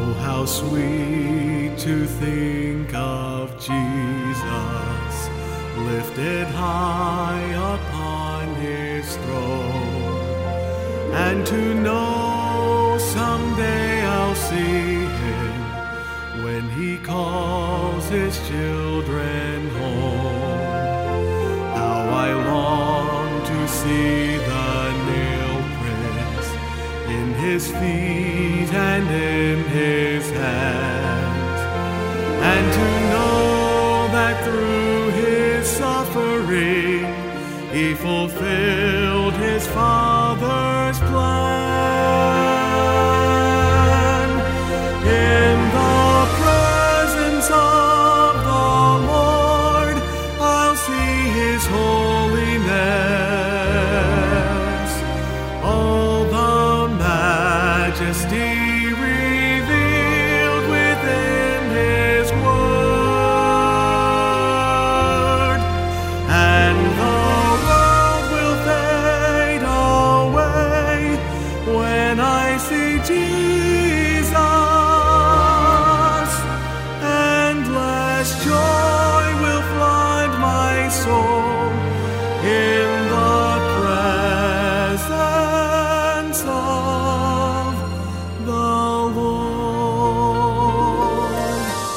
Oh, how sweet to think of Jesus lifted high upon his throne, and to know someday I'll see him when he calls his children home. How I long to see the nail prints in his feet and in his hands, and to know that through his suffering he fulfilled his Father's plan. In the presence of the Lord I'll see his holiness, all the majesty revealed within his word, and the world will fade away when I see Jesus. Endless joy will flood my soul in the presence of the Lord.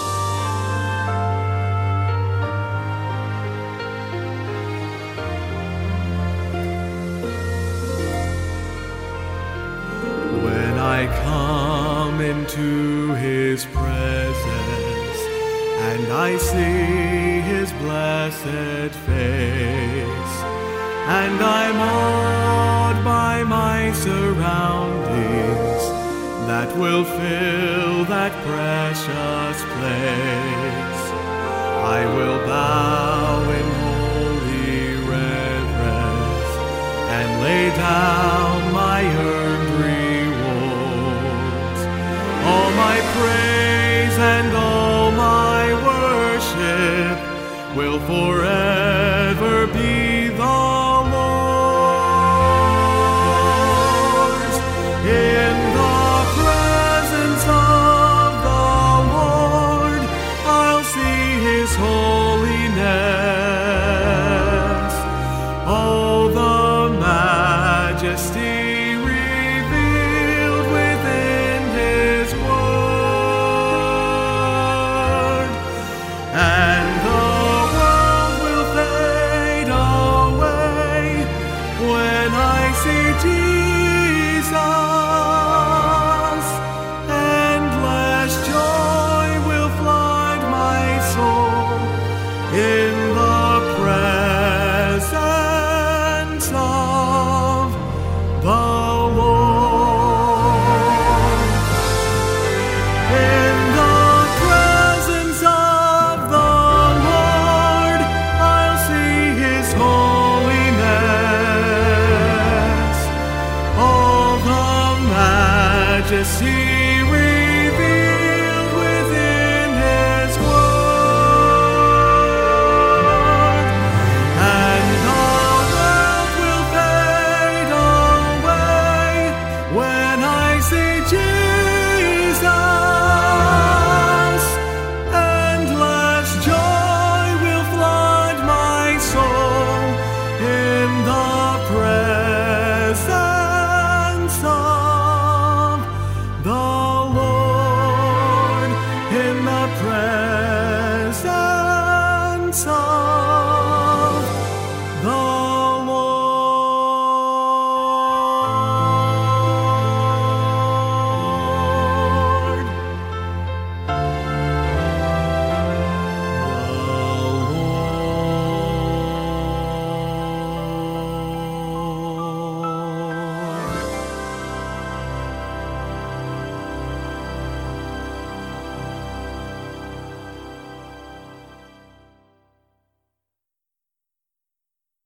When I come into his presence and I see his blessed face, and I'm awed by my surroundings that will fill that precious place, I will bow in holy reverence and lay down my earned rewards. All my praise and all my worship will forever be the Lord's. In the presence of the Lord I'll see his holiness, all the majesty revealed within his word, and the world will fade away when I see Jesus. Endless joy will flood my soul in the presence of the Lord. In the presence of the Lord I'll see his holiness, all the majesty